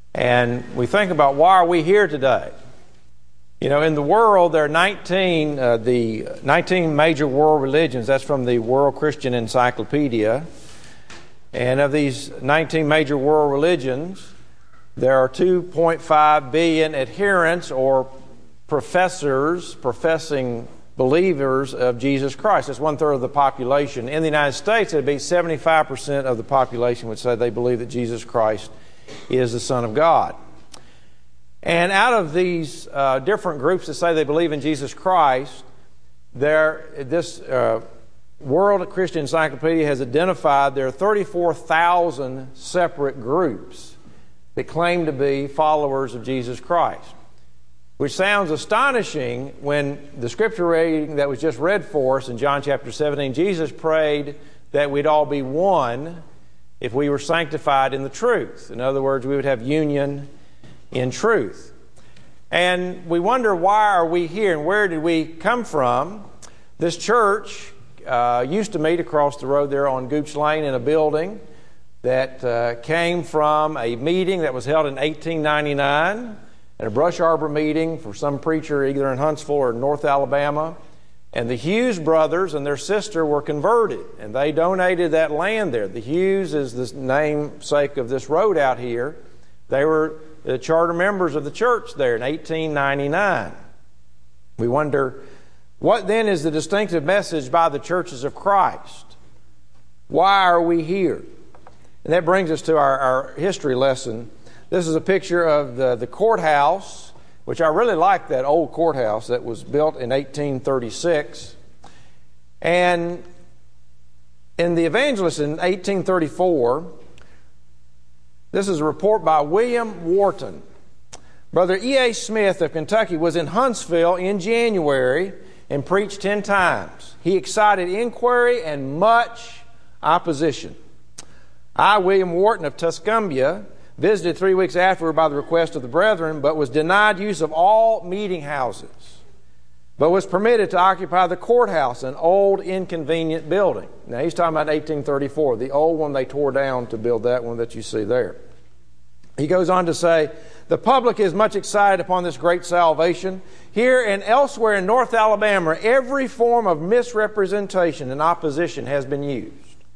And we think about, why are we here today? You know, in the world, there are 19 major world religions. That's from the World Christian Encyclopedia. And of these 19 major world religions, there are 2.5 billion adherents or professing believers of Jesus Christ. That's 1/3 of the population. In the United States, it would be 75% of the population would say they believe that Jesus Christ is the Son of God. And out of these different groups that say they believe in Jesus Christ, this World Christian Encyclopedia has identified there are 34,000 separate groups that claim to be followers of Jesus Christ, which sounds astonishing when the scripture reading that was just read for us in John chapter 17, Jesus prayed that we'd all be one if we were sanctified in the truth. In other words, we would have union in truth. And we wonder, why are we here and where did we come from? This church used to meet across the road there on Gooch Lane in a building that came from a meeting that was held in 1899 at a brush arbor meeting for some preacher either in Huntsville or North Alabama. And the Hughes brothers and their sister were converted, and they donated that land there. The Hughes is the namesake of this road out here. They were the charter members of the church there in 1899. We wonder, what then is the distinctive message by the churches of Christ? Why are we here? And that brings us to our history lesson. This is a picture of the courthouse, which I really like, that old courthouse that was built in 1836. And in the Evangelist in 1834, this is a report by William Wharton. Brother E.A. Smith of Kentucky was in Huntsville in January and preached 10 times. He excited inquiry and much opposition. I, William Wharton of Tuscumbia, visited 3 weeks afterward by the request of the brethren, but was denied use of all meeting houses, but was permitted to occupy the courthouse, an old, inconvenient building. Now, he's talking about 1834, the old one they tore down to build that one that you see there. He goes on to say, the public is much excited upon this great salvation. Here and elsewhere in North Alabama, every form of misrepresentation and opposition has been used.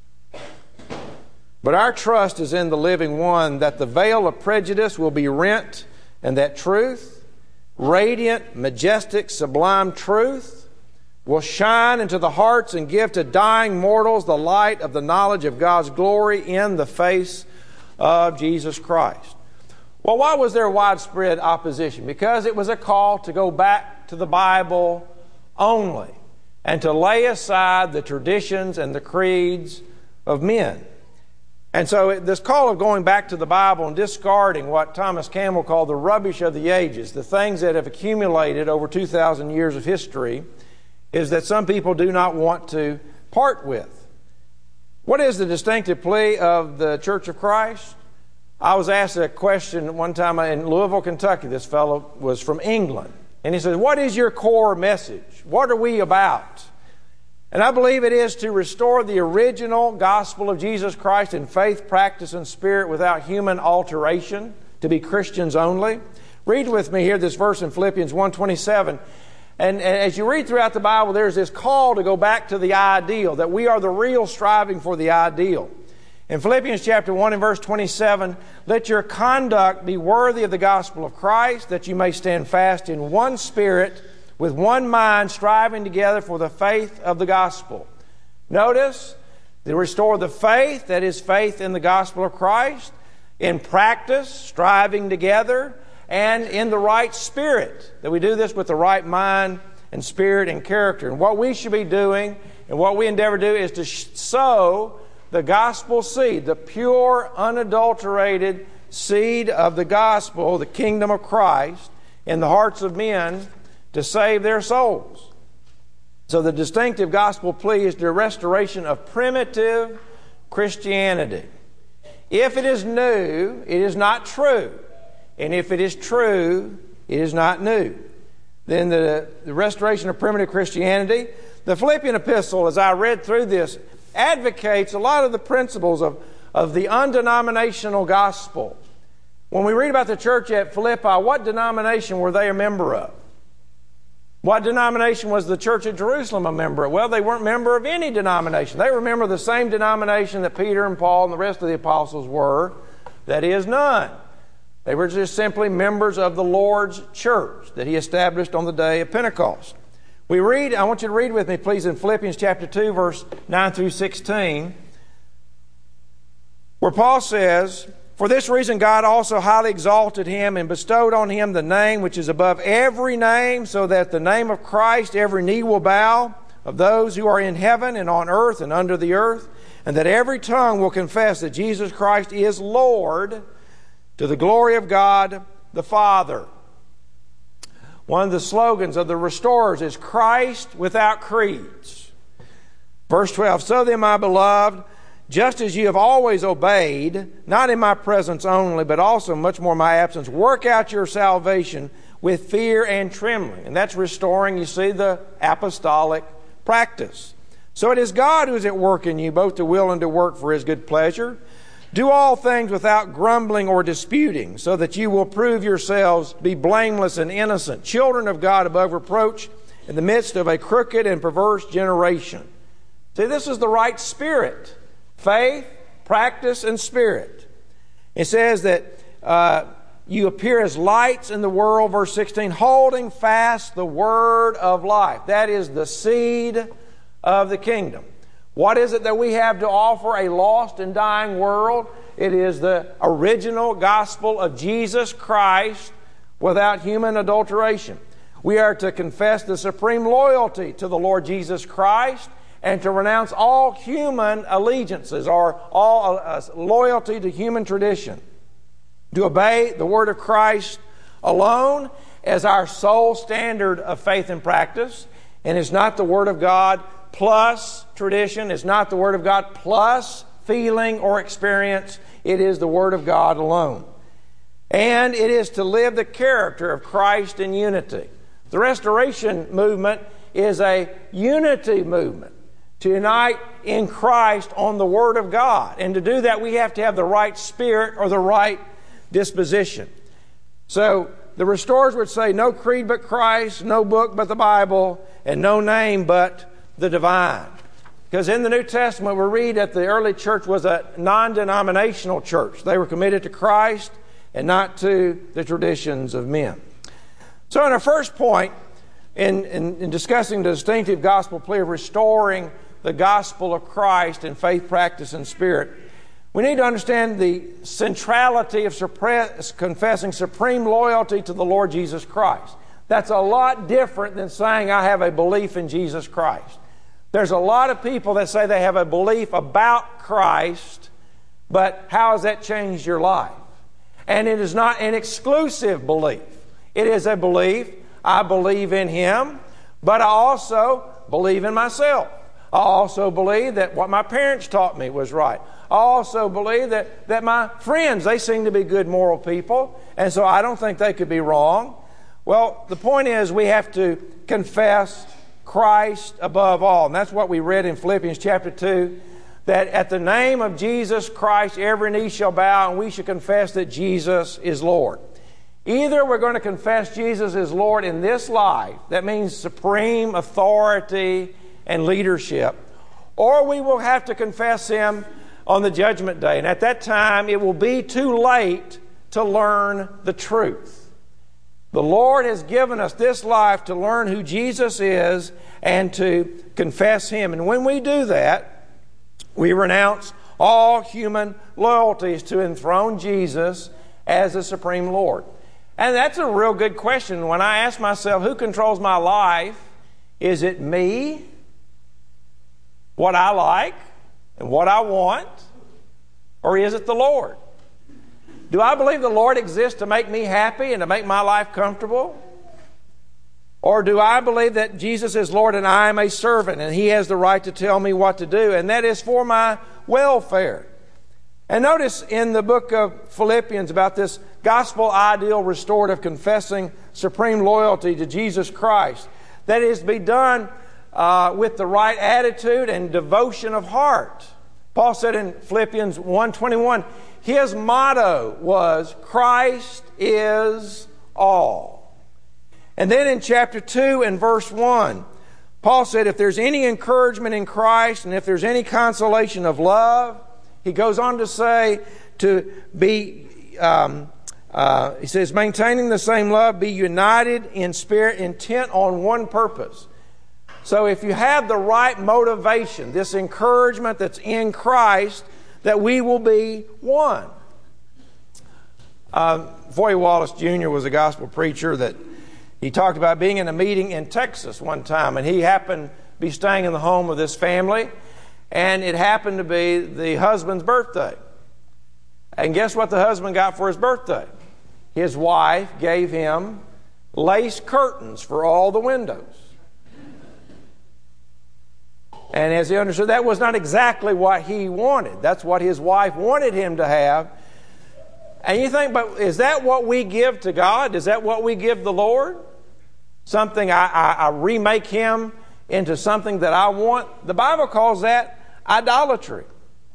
But our trust is in the living one, that the veil of prejudice will be rent, and that truth, radiant, majestic, sublime truth, will shine into the hearts and give to dying mortals the light of the knowledge of God's glory in the face of Jesus Christ. Well, why was there widespread opposition? Because it was a call to go back to the Bible only and to lay aside the traditions and the creeds of men. And so this call of going back to the Bible and discarding what Thomas Campbell called the rubbish of the ages, the things that have accumulated over 2,000 years of history, is that some people do not want to part with. What is the distinctive plea of the Church of Christ? I was asked a question one time in Louisville, Kentucky. This fellow was from England. And he said, what is your core message? What are we about? And I believe it is to restore the original gospel of Jesus Christ in faith, practice, and spirit without human alteration, to be Christians only. Read with me here this verse in Philippians 1:27. And as you read throughout the Bible, there's this call to go back to the ideal, that we are the real striving for the ideal. In Philippians chapter 1 and verse 27, let your conduct be worthy of the gospel of Christ, that you may stand fast in one spirit, with one mind, striving together for the faith of the gospel. Notice, to restore the faith, that is faith in the gospel of Christ, in practice, striving together, and in the right spirit, that we do this with the right mind and spirit and character. And what we should be doing and what we endeavor to do is to sow the gospel seed, the pure, unadulterated seed of the gospel, the kingdom of Christ, in the hearts of men to save their souls. So the distinctive gospel plea is the restoration of primitive Christianity. If it is new, it is not true. And if it is true, it is not new. Then the restoration of primitive Christianity. The Philippian epistle, as I read through this, advocates a lot of the principles of the undenominational gospel. When we read about the church at Philippi, what denomination were they a member of? What denomination was the church at Jerusalem a member of? Well, they weren't a member of any denomination. They were a member of the same denomination that Peter and Paul and the rest of the apostles were, that is, none. They were just simply members of the Lord's church that He established on the day of Pentecost. I want you to read with me, please, in Philippians chapter 2, verse 9 through 16, where Paul says, "For this reason God also highly exalted Him and bestowed on Him the name which is above every name, so that the name of Christ every knee will bow, of those who are in heaven and on earth and under the earth, and that every tongue will confess that Jesus Christ is Lord, to the glory of God the Father." One of the slogans of the Restorers is Christ without creeds. Verse 12, "So then, my beloved, just as you have always obeyed, not in my presence only, but also much more in my absence, work out your salvation with fear and trembling." And that's restoring, you see, the apostolic practice. "So it is God who is at work in you, both to will and to work for His good pleasure. Do all things without grumbling or disputing, so that you will prove yourselves be blameless and innocent, children of God above reproach, in the midst of a crooked and perverse generation." See, this is the right spirit. Faith, practice, and spirit. It says that you appear as lights in the world, verse 16, holding fast the word of life. That is the seed of the kingdom. What is it that we have to offer a lost and dying world? It is the original gospel of Jesus Christ without human adulteration. We are to confess the supreme loyalty to the Lord Jesus Christ and to renounce all human allegiances or all loyalty to human tradition. To obey the Word of Christ alone as our sole standard of faith and practice. And it's not the Word of God plus tradition. It's not the Word of God plus feeling or experience. It is the Word of God alone. And it is to live the character of Christ in unity. The Restoration movement is a unity movement, to unite in Christ on the Word of God. And to do that, we have to have the right spirit or the right disposition. So the Restorers would say, no creed but Christ, no book but the Bible, and no name but the divine. Because in the New Testament, we read that the early church was a non-denominational church. They were committed to Christ and not to the traditions of men. So in our first point, in discussing the distinctive gospel plea of restoring the gospel of Christ in faith, practice, and spirit, we need to understand the centrality of confessing supreme loyalty to the Lord Jesus Christ. That's a lot different than saying I have a belief in Jesus Christ. There's a lot of people that say they have a belief about Christ, but how has that changed your life? And it is not an exclusive belief. It is a belief, I believe in Him, but I also believe in myself. I also believe that what my parents taught me was right. I also believe that my friends, they seem to be good moral people, and so I don't think they could be wrong. Well, the point is we have to confess Christ above all. And that's what we read in Philippians chapter 2, that at the name of Jesus Christ every knee shall bow, and we should confess that Jesus is Lord. Either we're going to confess Jesus is Lord in this life, that means supreme authority and leadership, or we will have to confess Him on the judgment day. And at that time, it will be too late to learn the truth. The Lord has given us this life to learn who Jesus is and to confess Him. And when we do that, we renounce all human loyalties to enthrone Jesus as the supreme Lord. And that's a real good question. When I ask myself, who controls my life? Is it me? What I like and what I want? Or is it the Lord? Do I believe the Lord exists to make me happy and to make my life comfortable? Or do I believe that Jesus is Lord and I am a servant and He has the right to tell me what to do, and that is for my welfare? And notice in the book of Philippians about this gospel ideal restorative confessing supreme loyalty to Jesus Christ, that is to be done with the right attitude and devotion of heart. Paul said in Philippians 1:21, his motto was, Christ is all. And then in chapter 2 and verse 1, Paul said, if there's any encouragement in Christ and if there's any consolation of love, he goes on to say to be, he says, maintaining the same love, be united in spirit, intent on one purpose. So if you have the right motivation, this encouragement that's in Christ, that we will be one. Foy Wallace Jr. was a gospel preacher that he talked about being in a meeting in Texas one time, and he happened to be staying in the home of this family, and it happened to be the husband's birthday. And guess what the husband got for his birthday? His wife gave him lace curtains for all the windows. And as he understood, that was not exactly what he wanted. That's what his wife wanted him to have. And you think, but is that what we give to God? Is that what we give the Lord? Something I remake Him into something that I want? The Bible calls that idolatry.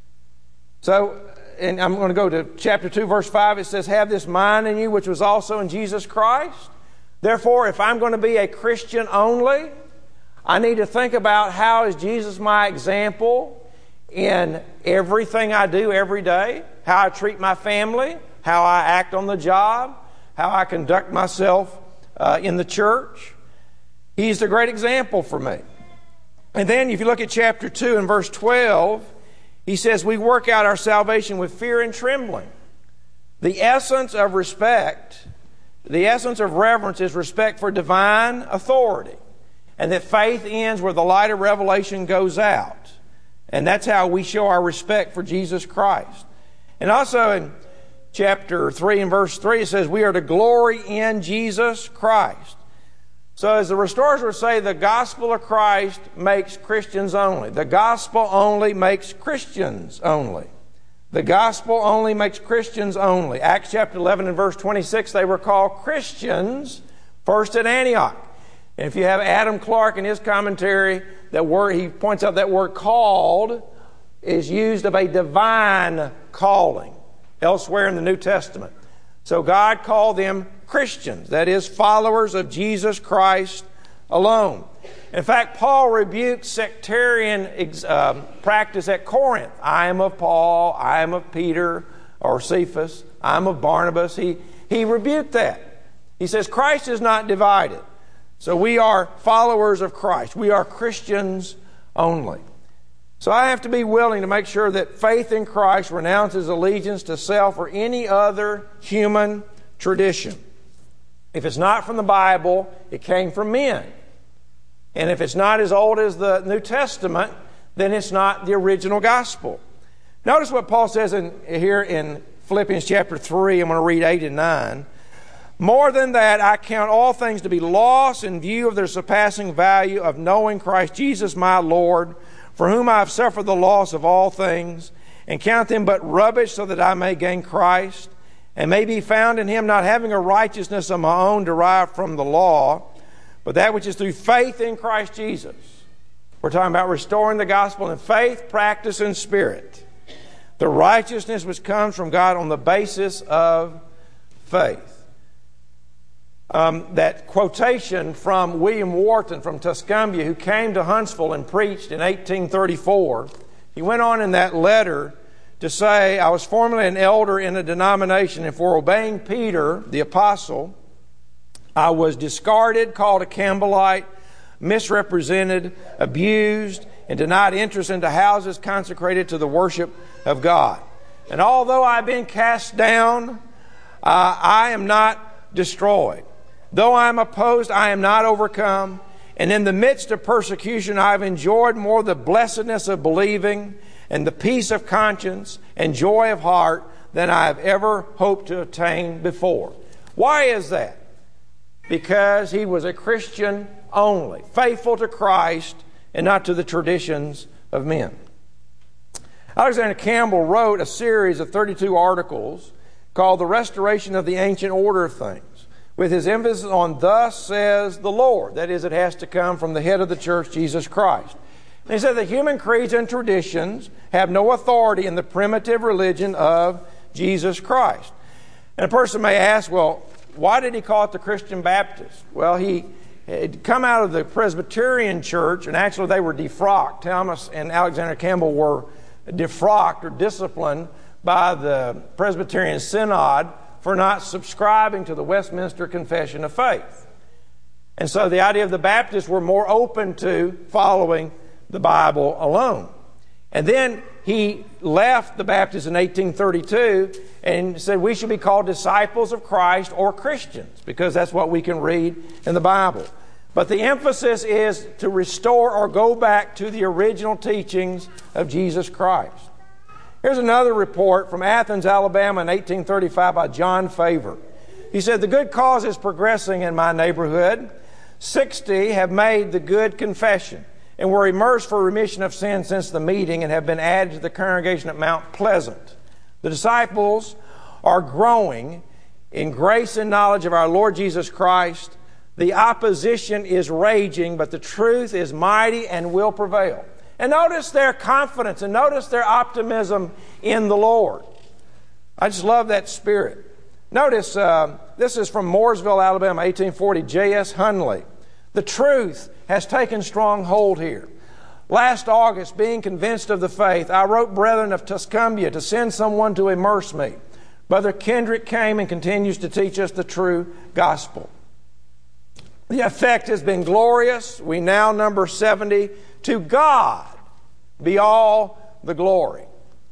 So, and I'm going to go to chapter 2, verse 5. It says, have this mind in you, which was also in Jesus Christ. Therefore, if I'm going to be a Christian only, I need to think about how is Jesus my example in everything I do every day, how I treat my family, how I act on the job, how I conduct myself in the church. He's the great example for me. And then if you look at chapter 2 and verse 12, he says, we work out our salvation with fear and trembling. The essence of respect, the essence of reverence is respect for divine authority. And that faith ends where the light of revelation goes out. And that's how we show our respect for Jesus Christ. And also in chapter 3 and verse 3, it says, we are to glory in Jesus Christ. So as the restorers would say, the gospel of Christ makes Christians only. The gospel only makes Christians only. The gospel only makes Christians only. Acts chapter 11 and verse 26, they were called Christians first at Antioch. And if you have Adam Clark in his commentary, that word, he points out that word called is used of a divine calling elsewhere in the New Testament. So God called them Christians, that is, followers of Jesus Christ alone. In fact, Paul rebuked sectarian practice at Corinth. I am of Paul, I am of Peter or Cephas, I am of Barnabas. He rebuked that. He says Christ is not divided. So we are followers of Christ. We are Christians only. So I have to be willing to make sure that faith in Christ renounces allegiance to self or any other human tradition. If it's not from the Bible, it came from men. And if it's not as old as the New Testament, then it's not the original gospel. Notice what Paul says here in Philippians chapter 3. I'm going to read 8 and 9. More than that, I count all things to be lost in view of their surpassing value of knowing Christ Jesus my Lord, for whom I have suffered the loss of all things, and count them but rubbish so that I may gain Christ, and may be found in Him, not having a righteousness of my own derived from the law, but that which is through faith in Christ Jesus. We're talking about restoring the gospel in faith, practice, and spirit. The righteousness which comes from God on the basis of faith. That quotation from William Wharton from Tuscumbia, who came to Huntsville and preached in 1834, he went on in that letter to say, I was formerly an elder in a denomination, and for obeying Peter, the apostle, I was discarded, called a Campbellite, misrepresented, abused, and denied entrance into houses consecrated to the worship of God. And although I've been cast down, I am not destroyed. Though I am opposed, I am not overcome. And in the midst of persecution, I have enjoyed more the blessedness of believing and the peace of conscience and joy of heart than I have ever hoped to attain before. Why is that? Because he was a Christian only, faithful to Christ and not to the traditions of men. Alexander Campbell wrote a series of 32 articles called The Restoration of the Ancient Order of Things, with his emphasis on thus says the Lord. That is, it has to come from the head of the church, Jesus Christ. And he said that human creeds and traditions have no authority in the primitive religion of Jesus Christ. And a person may ask, well, why did he call it the Christian Baptist? Well, he had come out of the Presbyterian church, and actually they were defrocked. Thomas and Alexander Campbell were defrocked or disciplined by the Presbyterian Synod for not subscribing to the Westminster Confession of Faith. And so the idea of the Baptists were more open to following the Bible alone. And then he left the Baptists in 1832 and said we should be called disciples of Christ or Christians, because that's what we can read in the Bible. But the emphasis is to restore or go back to the original teachings of Jesus Christ. Here's another report from Athens, Alabama in 1835 by John Favor. He said, the good cause is progressing in my neighborhood. 60 have made the good confession and were immersed for remission of sin since the meeting and have been added to the congregation at Mount Pleasant. The disciples are growing in grace and knowledge of our Lord Jesus Christ. The opposition is raging, but the truth is mighty and will prevail. And notice their confidence and notice their optimism in the Lord. I just love that spirit. Notice, this is from Mooresville, Alabama, 1840, J.S. Hunley. The truth has taken strong hold here. Last August, being convinced of the faith, I wrote brethren of Tuscumbia to send someone to immerse me. Brother Kendrick came and continues to teach us the true gospel. The effect has been glorious. We now number 70. To God be all the glory.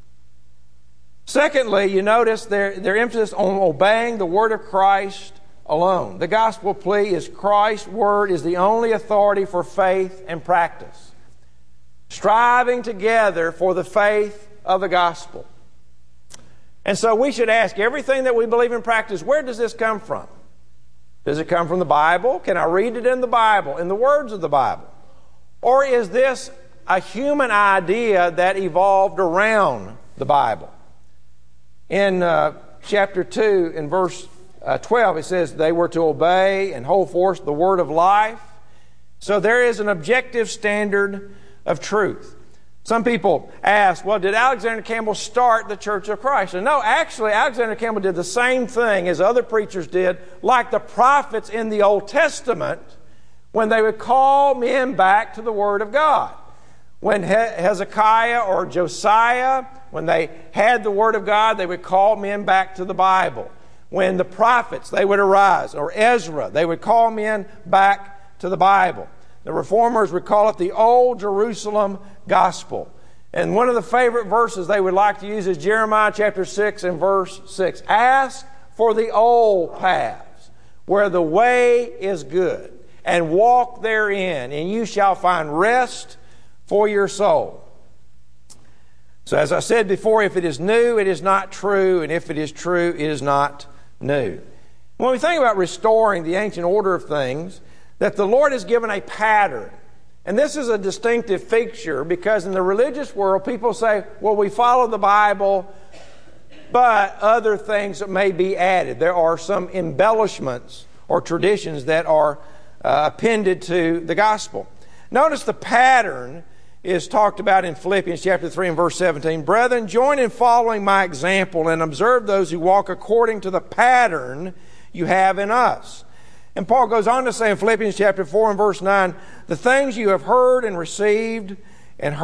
Secondly, you notice their emphasis on obeying the word of Christ alone. The gospel plea is Christ's word is the only authority for faith and practice. Striving together for the faith of the gospel. And so we should ask everything that we believe in practice, where does this come from? Does it come from the Bible? Can I read it in the Bible, in the words of the Bible? Or is this a human idea that evolved around the Bible? In chapter 2, in verse 12, it says they were to obey and hold forth the word of life. So there is an objective standard of truth. Some people ask, well, did Alexander Campbell start the Church of Christ? And no, actually, Alexander Campbell did the same thing as other preachers did, like the prophets in the Old Testament, when they would call men back to the Word of God. When Hezekiah or Josiah, when they had the Word of God, they would call men back to the Bible. When the prophets, they would arise, or Ezra, they would call men back to the Bible. The Reformers would call it the Old Jerusalem Gospel. And one of the favorite verses they would like to use is Jeremiah chapter 6 and verse 6. Ask for the old paths, where the way is good, and walk therein, and you shall find rest for your soul. So as I said before, if it is new, it is not true, and if it is true, it is not new. When we think about restoring the ancient order of things, that the Lord has given a pattern. And this is a distinctive feature because in the religious world, people say, well, we follow the Bible, but other things that may be added. There are some embellishments or traditions that are appended to the gospel. Notice the pattern is talked about in Philippians chapter 3 and verse 17. Brethren, join in following my example and observe those who walk according to the pattern you have in us. And Paul goes on to say in Philippians chapter 4 and verse 9, the things you have heard and received and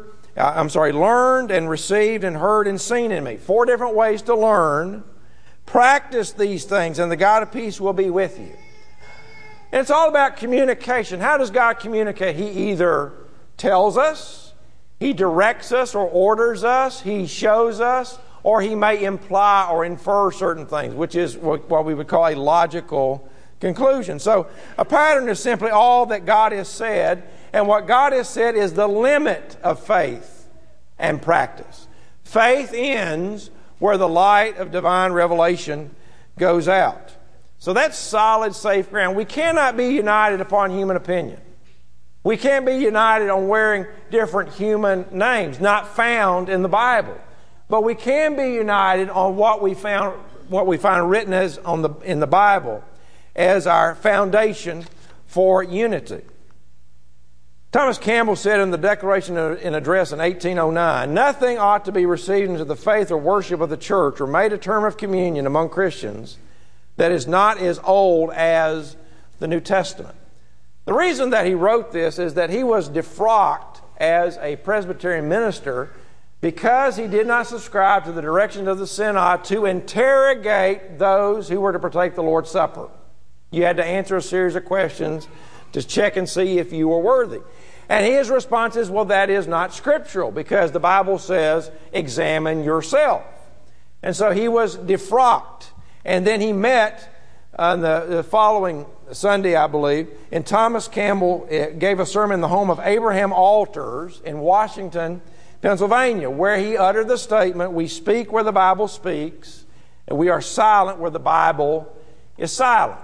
learned and received and heard and seen in me. 4 different ways to learn. Practice these things and the God of peace will be with you. And it's all about communication. How does God communicate? He either tells us, He directs us or orders us, He shows us, or He may imply or infer certain things, which is what we would call a logical conclusion. So a pattern is simply all that God has said, and what God has said is the limit of faith and practice. Faith ends where the light of divine revelation goes out. So that's solid, safe ground. We cannot be united upon human opinion. We can't be united on wearing different human names, not found in the Bible. But we can be united on what we find written in the Bible as our foundation for unity. Thomas Campbell said in the Declaration in Address in 1809, "Nothing ought to be received into the faith or worship of the church or made a term of communion among Christians that is not as old as the New Testament." The reason that he wrote this is that he was defrocked as a Presbyterian minister because he did not subscribe to the directions of the Synod to interrogate those who were to partake the Lord's Supper. You had to answer a series of questions to check and see if you were worthy. And his response is, well, that is not scriptural because the Bible says, examine yourself. And so he was defrocked. And then he met on the following Sunday, I believe, and Thomas Campbell gave a sermon in the home of Abraham Alters in Washington, Pennsylvania, where he uttered the statement, "We speak where the Bible speaks, and we are silent where the Bible is silent."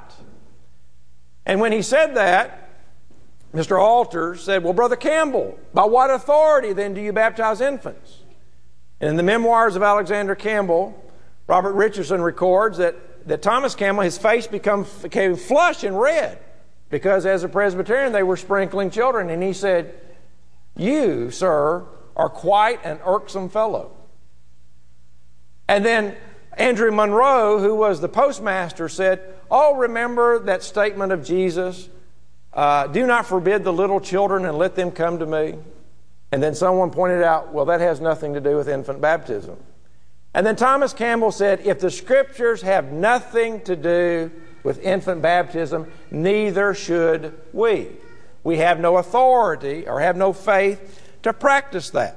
And when he said that, Mr. Alters said, "Well, Brother Campbell, by what authority then do you baptize infants?" And in the memoirs of Alexander Campbell, Robert Richardson records that Thomas Campbell, his face became flushed and red because as a Presbyterian they were sprinkling children. And he said, "You, sir, are quite an irksome fellow." And then Andrew Monroe, who was the postmaster, said, "Oh, remember that statement of Jesus, do not forbid the little children and let them come to me." And then someone pointed out, well, that has nothing to do with infant baptism. And then Thomas Campbell said, if the Scriptures have nothing to do with infant baptism, neither should we. We have no authority or have no faith to practice that.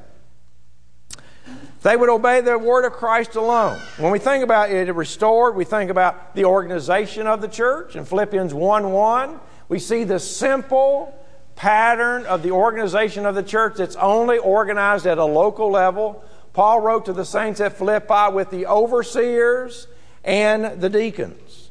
They would obey the word of Christ alone. When we think about it restored, we think about the organization of the church. In Philippians 1:1, we see the simple pattern of the organization of the church that's only organized at a local level. Paul wrote to the saints at Philippi with the overseers and the deacons.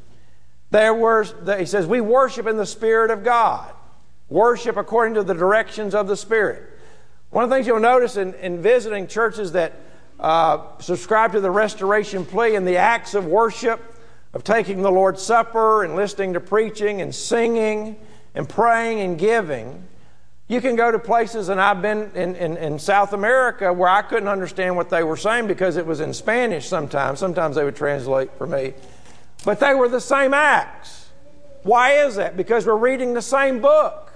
He says, we worship in the Spirit of God. Worship according to the directions of the Spirit. One of the things you'll notice in visiting churches that subscribe to the restoration plea and the acts of worship, of taking the Lord's Supper and listening to preaching and singing and praying and giving, you can go to places, and I've been in South America where I couldn't understand what they were saying because it was in Spanish sometimes. Sometimes they would translate for me. But they were the same acts. Why is that? Because we're reading the same book.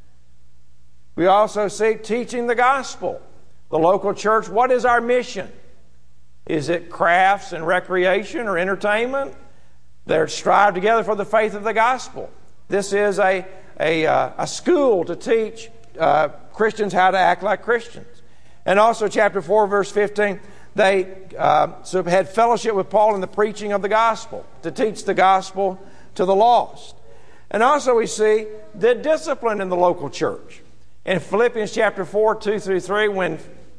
We also see teaching the gospel. The local church, what is our mission? Is it crafts and recreation or entertainment? They're strive together for the faith of the gospel. This is a school to teach Christians how to act like Christians. And also chapter 4, verse 15, they had fellowship with Paul in the preaching of the gospel, to teach the gospel to the lost. And also we see the discipline in the local church. In Philippians chapter 4, 2 through 3, when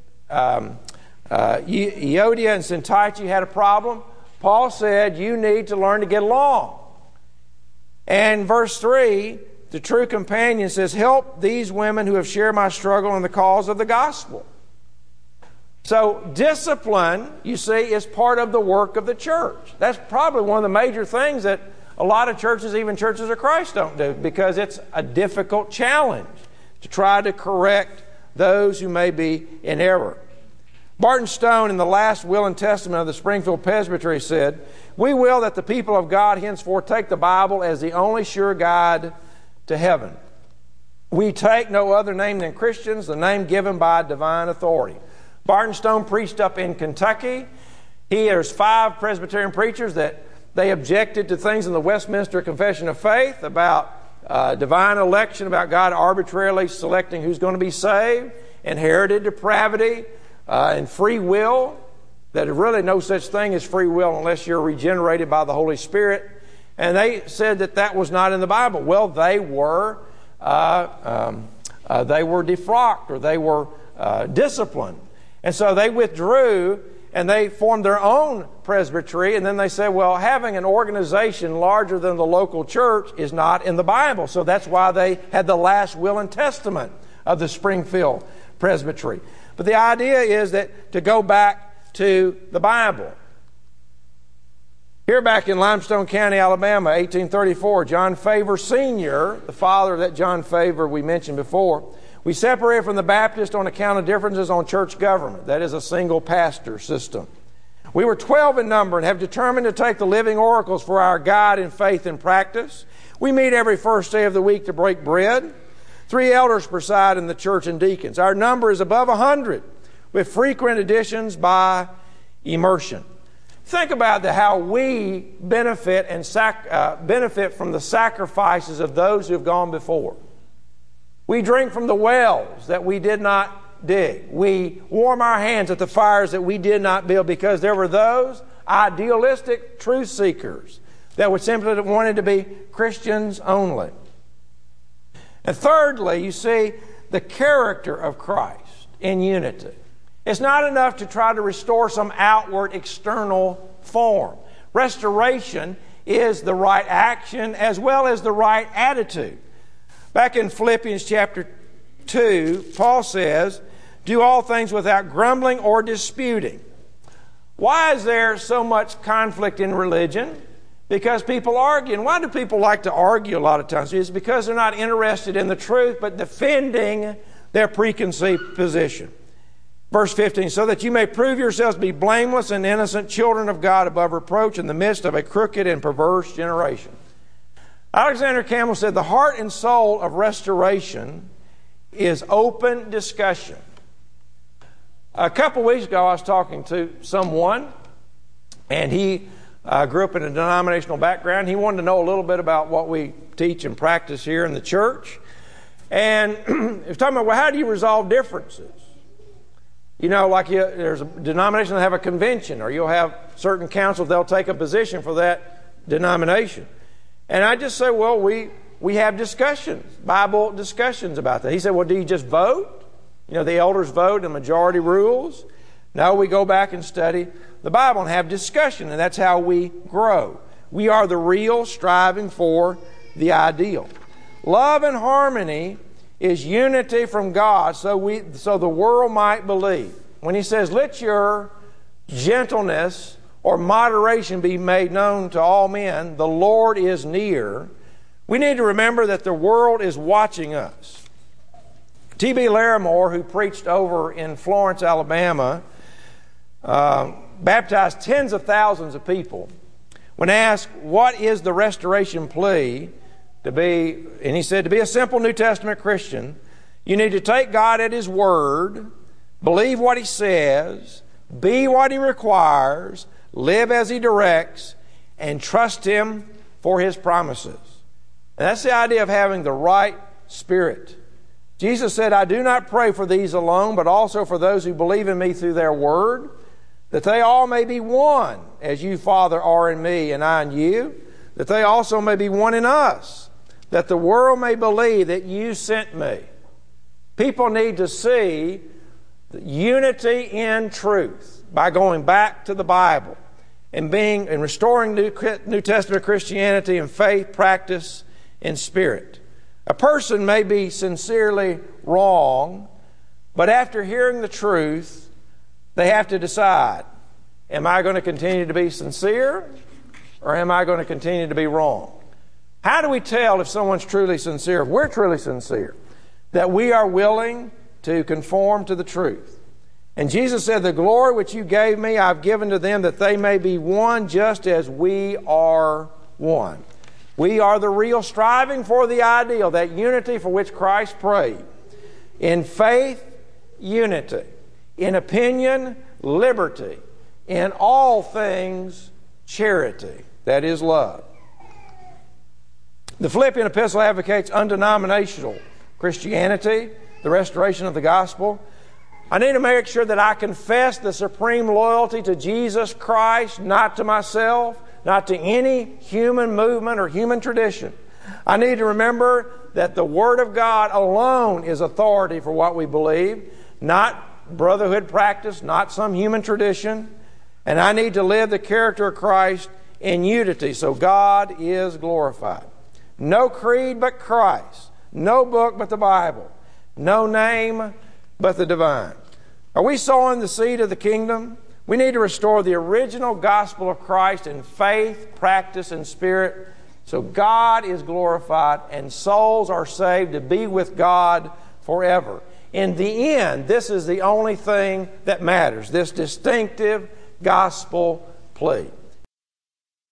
Euodia and Syntyche had a problem, Paul said, you need to learn to get along. And verse 3, the true companion says, help these women who have shared my struggle in the cause of the gospel. So discipline, you see, is part of the work of the church. That's probably one of the major things that a lot of churches, even churches of Christ, don't do, because it's a difficult challenge to try to correct those who may be in error. Barton Stone, in the last will and testament of the Springfield Presbytery, said, we will that the people of God henceforth take the Bible as the only sure guide to heaven. We take no other name than Christians, the name given by divine authority. Barton Stone preached up in Kentucky. There's 5 Presbyterian preachers that they objected to things in the Westminster Confession of Faith about divine election, about God arbitrarily selecting who's going to be saved, inherited depravity, and free will. That there's really no such thing as free will unless you're regenerated by the Holy Spirit. And they said that that was not in the Bible. Well, they were defrocked, or they were disciplined. And so they withdrew and they formed their own presbytery. And then they said, well, having an organization larger than the local church is not in the Bible. So that's why they had the last will and testament of the Springfield Presbytery. But the idea is that to go back to the Bible. Here back in Limestone County, Alabama, 1834, John Favor Sr., the father of that John Favor we mentioned before, We separated from the Baptists on account of differences on church government. That is a single pastor system. We were 12 in number and have determined to take the living oracles for our guide in faith and practice. We meet every first day of the week to break bread. 3 elders preside in the church and deacons. Our number is above 100, with frequent additions by immersion. Think about how we benefit and benefit from the sacrifices of those who have gone before. We drink from the wells that we did not dig. We warm our hands at the fires that we did not build, because there were those idealistic truth seekers that would simply wanted to be Christians only. And thirdly, you see the character of Christ in unity. It's not enough to try to restore some outward external form. Restoration is the right action as well as the right attitude. Back in Philippians chapter 2, Paul says, "Do all things without grumbling or disputing." Why is there so much conflict in religion? Because people argue. And why do people like to argue a lot of times? It's because they're not interested in the truth, but defending their preconceived position. Verse 15, "So that you may prove yourselves to be blameless and innocent, children of God above reproach in the midst of a crooked and perverse generation." Alexander Campbell said, "The heart and soul of restoration is open discussion." A couple weeks ago, I was talking to someone, and he grew up in a denominational background. He wanted to know a little bit about what we teach and practice here in the church. And he was talking about, well, how do you resolve differences? You know, like there's a denomination that have a convention, or you'll have certain councils, they'll take a position for that denomination. And I just say, well, we have discussions, Bible discussions about that. He said, well, do you just vote? You know, the elders vote and majority rules. No, we go back and study the Bible and have discussion, and that's how we grow. We are the real, striving for the ideal. Love and harmony is unity from God, so the world might believe. When he says, let your gentleness or moderation be made known to all men, the Lord is near, we need to remember that the world is watching us. T.B. Larimore, who preached over in Florence, Alabama, baptized tens of thousands of people. When asked, what is the restoration plea to be, and he said, to be a simple New Testament Christian, you need to take God at His Word, believe what He says, be what He requires, live as He directs, and trust Him for His promises. And that's the idea of having the right spirit. Jesus said, I do not pray for these alone, but also for those who believe in me through their word, that they all may be one, as you, Father, are in me and I in you, that they also may be one in us, that the world may believe that you sent me. People need to see the unity in truth by going back to the Bible and restoring New Testament Christianity in faith, practice, and spirit. A person may be sincerely wrong, but after hearing the truth, they have to decide, am I going to continue to be sincere, or am I going to continue to be wrong? How do we tell if someone's truly sincere? If we're truly sincere, that we are willing to conform to the truth. And Jesus said, the glory which you gave me, I've given to them, that they may be one just as we are one. We are the real, striving for the ideal, that unity for which Christ prayed. In faith, unity. In opinion, liberty. In all things, charity. That is love. The Philippian epistle advocates undenominational Christianity, the restoration of the gospel. I need to make sure that I confess the supreme loyalty to Jesus Christ, not to myself, not to any human movement or human tradition. I need to remember that the Word of God alone is authority for what we believe, not brotherhood practice, not some human tradition. And I need to live the character of Christ in unity so God is glorified. No creed but Christ. No book but the Bible. No name but the divine. Are we sowing the seed of the kingdom? We need to restore the original gospel of Christ in faith, practice, and spirit so God is glorified and souls are saved to be with God forever. In the end, this is the only thing that matters, this distinctive gospel plea.